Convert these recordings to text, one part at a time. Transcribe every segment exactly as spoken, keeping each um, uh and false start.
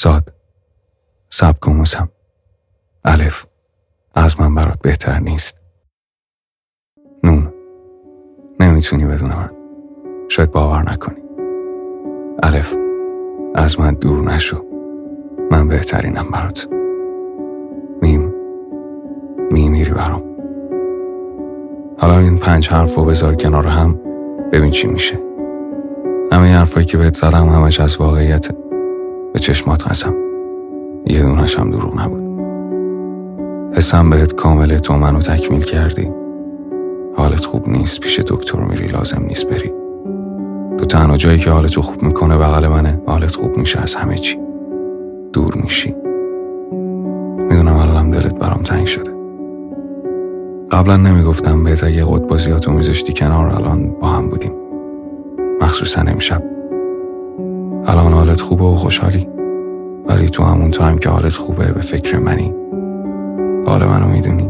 صاد، سبک و موسم. الف، از من برات بهتر نیست. نون، نمیتونی بدون من، شاید باور نکنی. الف، از من دور نشو، من بهترینم برات. میم، میمیری برام. حالا این پنج حرف رو بذار کنار هم، ببین چی میشه. همه این حرفایی که بهت زدم همش از واقعیته. به چشمات قسم، یه دونش هم دروغ نبود. حسم بهت کامله، تو منو تکمیل کردی. حالت خوب نیست، پیش دکتر میری، لازم نیست بری. تو تنها جایی که حالتو خوب میکنه بغل منه. حالت خوب میشه از همه چی، دور میشی. میدونم الانم دلت برام تنگ شده. قبلا نمیگفتم بهت اگه قطبازیاتو میذاشتی کنار الان با هم بودیم، مخصوصا امشب. الان حالت خوبه و خوشحالی، ولی تو همون تایم که حالت خوبه به فکر منی. حال منو میدونی.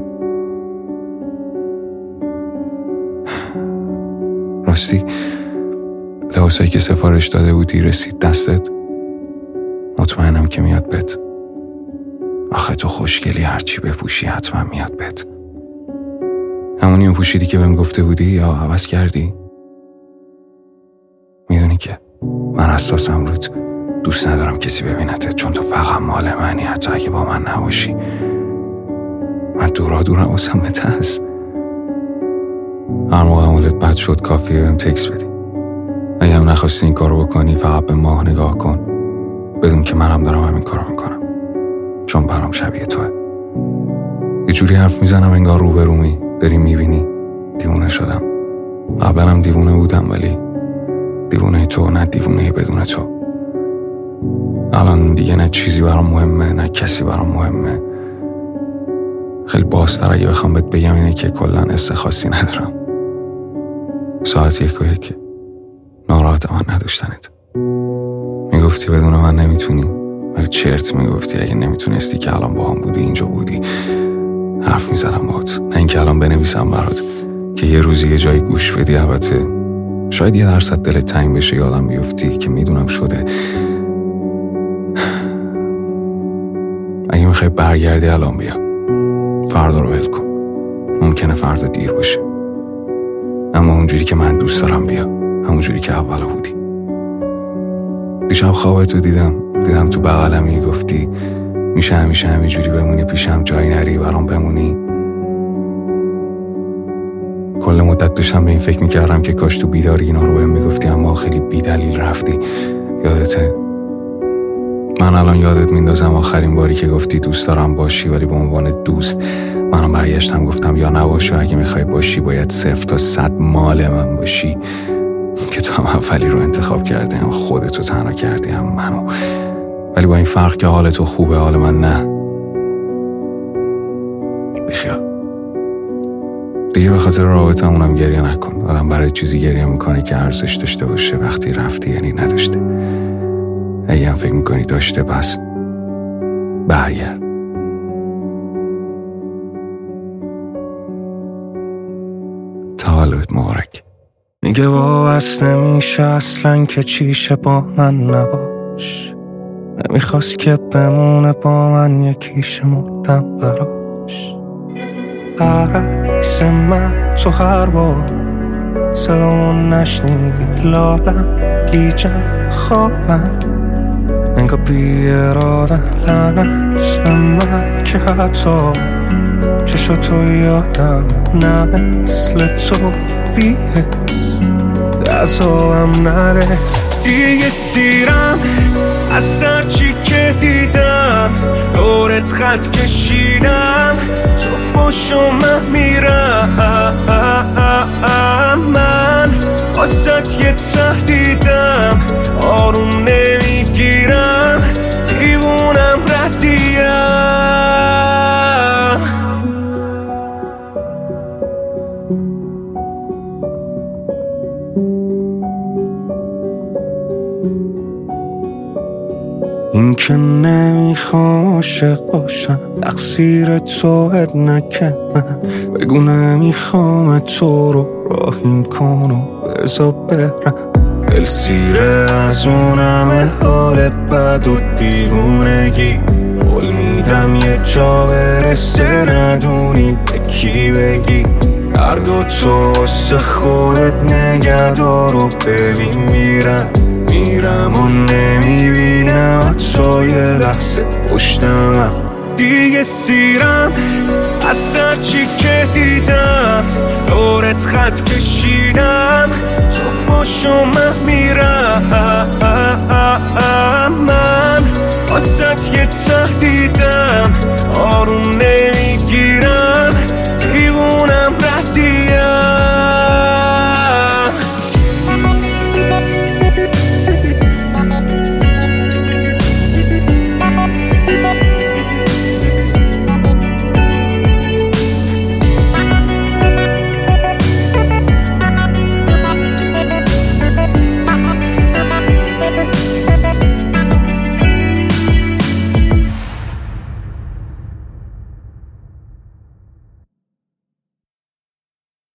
راستی لباسایی که سفارش داده بودی رسید دستت؟ مطمئنم که میاد بهت. آخه تو خوشگلی، هرچی بپوشی حتما میاد بهت. همونی رو پوشیدی که بهم گفته بودی یا عوض کردی؟ میدونی که من حساسم روت، دوست ندارم کسی ببینته، چون تو فقط مال منی، حتی اگه با من نباشی. من دورا دورا واسم بترس. هر موقع حالت بد شد کافیه بهم تکس بدی. اگه هم نخواستی این کارو بکنی فقط به ماه نگاه کن، بدون که منم دارم همین کارو میکنم، چون برام شبیه توه. یه جوری حرف میزنم انگار روبرومی، داری میبینی. دیوونه شدم. قبلا هم دیوونه بودم، ولی دیوونه تو نه دیوونه بدون تو. الان دیگه نه چیزی برام مهمه نه کسی برام مهمه. خیلی بازتر اگه بخوام بهت بگم اینه که کلن حس خاصی ندارم. ساعت یک و یک، ناراحت من نداشتنت. میگفتی بدون من نمیتونی، ولی چرت میگفتی. اگه نمیتونستی که الان با هم بودی، اینجا بودی، حرف میزدم باهات. نه اینکه الان بنویسم برات که یه روزی یه جایی گوش بدی. البته شاید یه درصد دلت تنگ بشه، یادم بیفتی که میدونم شده. اگه میخوای برگردی الان بیا، فردا رو ول کن. ممکنه فردا دیر باشه، اما اونجوری که من دوست دارم بیا، همونجوری که اولا بودی. دیشب خوابتو دیدم دیدم تو بغلمی، گفتی میشه همیشه همینجوری بمونی پیشم، جایی نری، برام بمونی. کل مدت داشتم به این فکر میکردم که کاش تو بیداری اینا رو بهم میگفتی، اما خیلی بیدلیل رفتی. یادته؟ من الان یادت میندازم آخرین باری که گفتی دوست دارم باشی، ولی به عنوان دوست. منم برگشتم گفتم یا نباشه، اگه میخوای باشی باید صرف تا صد مال من باشی. که تو هم اولی رو انتخاب کردی، هم خودتو تنها کردی، هم منو. ولی با این فرق که حال تو خوبه، حال من نه. بیخیال دیگه، به خاطر رابطمونم گریه نکن. آدم برای چیزی گریه میکنه که ارزش داشته باشه. وقتی رفتی یعنی نداشته. اگه هم فکر میکنی داشته، پس برگرد. تولد مبارک. میگه باورس نمیشه اصلا که چیشه با من نباش. نمیخواست که بمونه با من، یکیش مردم براش. برعکس من تو هر بار صدامون نشنیدی، لالم گیجم خوابم، انگار بی اراده لعنت به من که حتی چشو تو یادم نه مثل تو بی حس دستاهم نره. دیگه سیرم از هرچی که دیدم، دورت خط کشیدم، تو باشو من میرم. من واسه یه تهدیدم، آروم نمیگیرم، دیوونم ردیم. این که نمیخوام عاشق باشم تقصیر تو نکن. من بگو نمیخوام تو رو راهیم کن و بذار برم. دل سیره از اونم حال بد و دیوونگی. قول میدم یه جا برسه ندونی به کی بگی. هر دو تو واسه خودت نگهدار و ببین میرم میرم و نمیبینم تو یه لحظه پشتمم. دیگه سیرم از هرچی که دیدم، دورت خط کشیدم تو باشو من میرم. من واسه یه تهدیدم، آروم